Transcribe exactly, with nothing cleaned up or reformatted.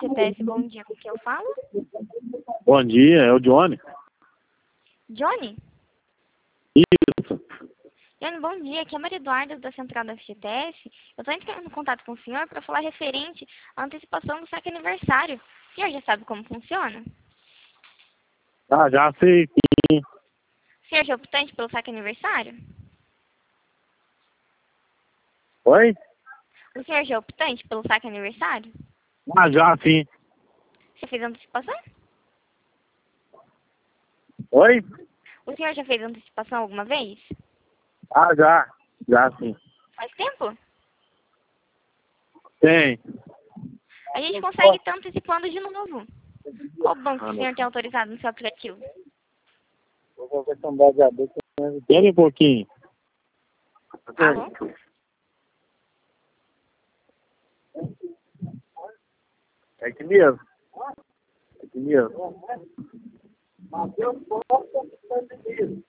F T S, bom dia, com quem eu falo? Bom dia, é o Johnny. Johnny? Isso. Johnny, bom dia, aqui é a Maria Eduarda da Central da F G T S. Eu estou entrando em contato com o senhor para falar referente à antecipação do saque aniversário. O senhor já sabe como funciona? Ah, já sei. O senhor já é optante pelo saque aniversário? Oi? O senhor já é optante pelo saque aniversário? Ah, já sim. Você fez antecipação? Oi? O senhor já fez antecipação alguma vez? Ah, já. Já sim. Faz tempo? Tem. A gente consegue estar antecipando de novo. Qual banco que o senhor tem autorizado no seu aplicativo? Espera um pouquinho. Alô? É aqui mesmo. É aqui mesmo.